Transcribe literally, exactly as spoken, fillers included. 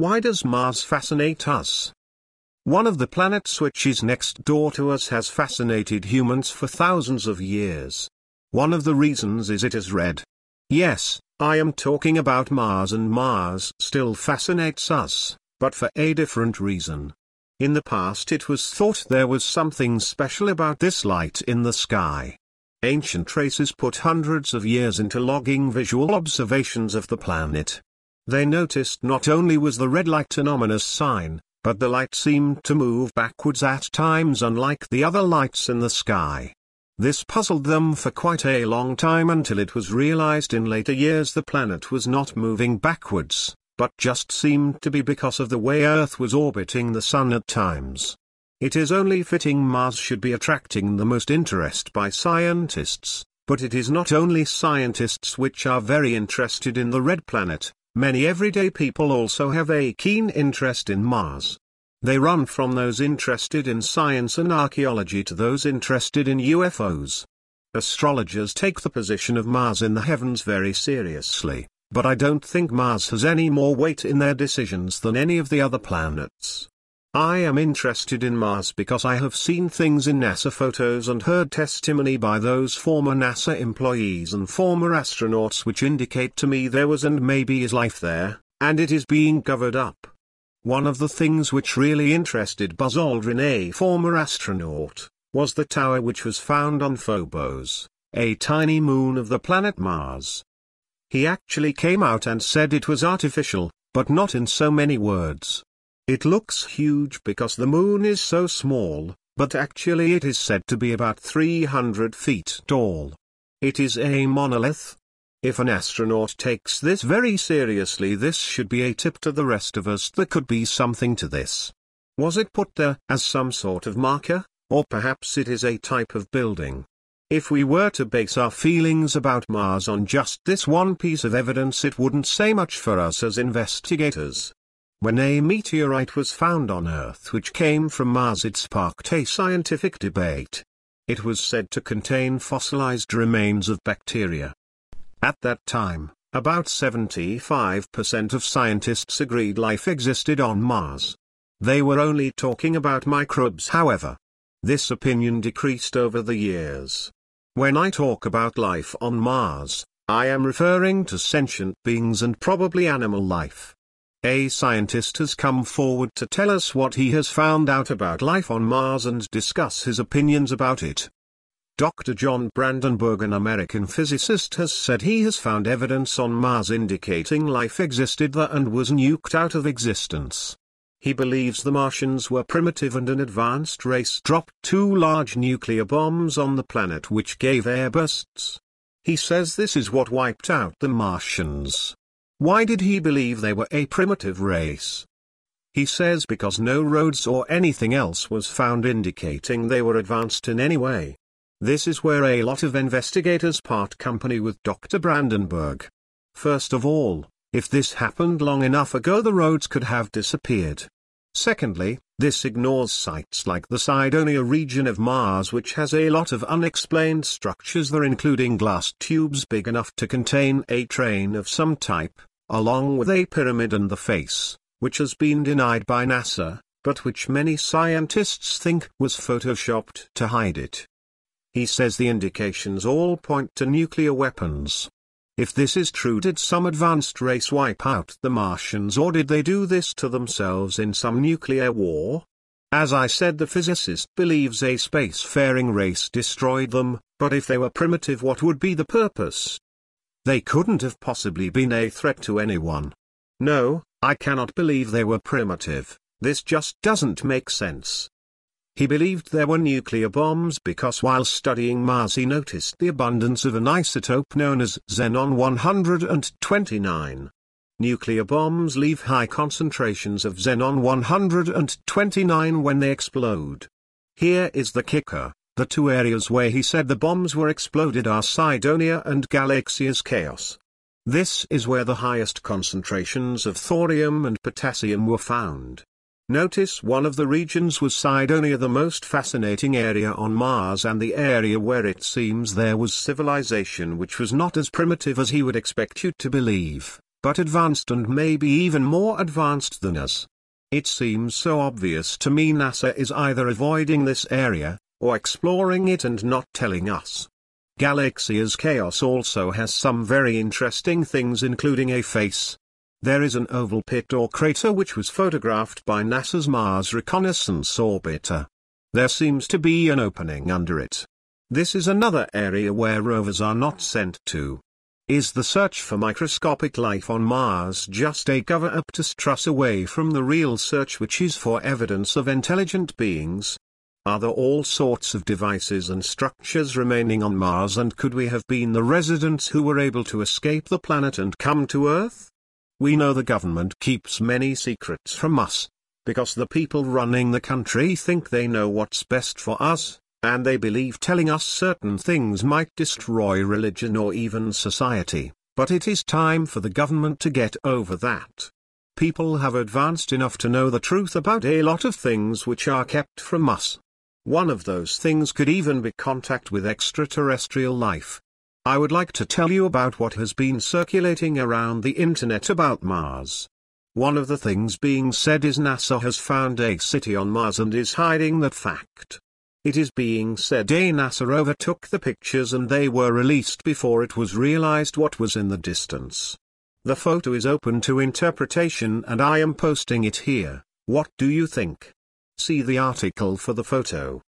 Why does Mars fascinate us? One of the planets which is next door to us has fascinated humans for thousands of years. One of the reasons is it is red. Yes, I am talking about Mars, and Mars still fascinates us, but for a different reason. In the past it was thought there was something special about this light in the sky. Ancient races put hundreds of years into logging visual observations of the planet. They noticed not only was the red light an ominous sign, but the light seemed to move backwards at times unlike the other lights in the sky. This puzzled them for quite a long time until it was realized in later years the planet was not moving backwards, but just seemed to be because of the way Earth was orbiting the Sun at times. It is only fitting Mars should be attracting the most interest by scientists, but it is not only scientists which are very interested in the red planet. Many everyday people also have a keen interest in Mars. They run from those interested in science and archaeology to those interested in U F Os. Astrologers take the position of Mars in the heavens very seriously, but I don't think Mars has any more weight in their decisions than any of the other planets. I am interested in Mars because I have seen things in NASA photos and heard testimony by those former NASA employees and former astronauts which indicate to me there was and maybe is life there, and it is being covered up. One of the things which really interested Buzz Aldrin, a former astronaut, was the tower which was found on Phobos, a tiny moon of the planet Mars. He actually came out and said it was artificial, but not in so many words. It looks huge because the moon is so small, but actually it is said to be about three hundred feet tall. It is a monolith. If an astronaut takes this very seriously, this should be a tip to the rest of us. There could be something to this. Was it put there as some sort of marker, or perhaps it is a type of building? If we were to base our feelings about Mars on just this one piece of evidence, it wouldn't say much for us as investigators. When a meteorite was found on Earth which came from Mars, it sparked a scientific debate. It was said to contain fossilized remains of bacteria. At that time, about seventy-five percent of scientists agreed life existed on Mars. They were only talking about microbes, however. This opinion decreased over the years. When I talk about life on Mars, I am referring to sentient beings and probably animal life. A scientist has come forward to tell us what he has found out about life on Mars and discuss his opinions about it. Doctor John Brandenburg, an American physicist, has said he has found evidence on Mars indicating life existed there and was nuked out of existence. He believes the Martians were primitive and an advanced race dropped two large nuclear bombs on the planet which gave airbursts. He says this is what wiped out the Martians. Why did he believe they were a primitive race? He says because no roads or anything else was found indicating they were advanced in any way. This is where a lot of investigators part company with Doctor Brandenburg. First of all, if this happened long enough ago, the roads could have disappeared. Secondly, this ignores sites like the Cydonia region of Mars, which has a lot of unexplained structures there, including glass tubes big enough to contain a train of some type, along with a pyramid and the face, which has been denied by NASA, but which many scientists think was photoshopped to hide it. He says the indications all point to nuclear weapons. If this is true, did some advanced race wipe out the Martians, or did they do this to themselves in some nuclear war? As I said, the physicist believes a spacefaring race destroyed them, but if they were primitive, what would be the purpose? They couldn't have possibly been a threat to anyone. No, I cannot believe they were primitive. This just doesn't make sense. He believed there were nuclear bombs because while studying Mars he noticed the abundance of an isotope known as xenon one hundred twenty-nine. Nuclear bombs leave high concentrations of xenon one hundred twenty-nine when they explode. Here is the kicker: the two areas where he said the bombs were exploded are Cydonia and Galaxia's Chaos. This is where the highest concentrations of thorium and potassium were found. Notice one of the regions was Cydonia, the most fascinating area on Mars and the area where it seems there was civilization which was not as primitive as he would expect you to believe. but advanced and maybe even more advanced than us. It seems so obvious to me NASA is either avoiding this area, or exploring it and not telling us. Galaxia's chaos also has some very interesting things, including a face. There is an oval pit or crater which was photographed by NASA's Mars Reconnaissance Orbiter. There seems to be an opening under it. This is another area where rovers are not sent to. Is the search for microscopic life on Mars just a cover-up to strut away from the real search, which is for evidence of intelligent beings? Are there all sorts of devices and structures remaining on Mars, and could we have been the residents who were able to escape the planet and come to Earth? We know the government keeps many secrets from us, because the people running the country think they know what's best for us, and they believe telling us certain things might destroy religion or even society, but it is time for the government to get over that. People have advanced enough to know the truth about a lot of things which are kept from us. One of those things could even be contact with extraterrestrial life. I would like to tell you about what has been circulating around the internet about Mars. One of the things being said is NASA has found a city on Mars and is hiding that fact. It is being said a NASA rover took the pictures and they were released before it was realized what was in the distance. The photo is open to interpretation and I am posting it here. What do you think? See the article for the photo.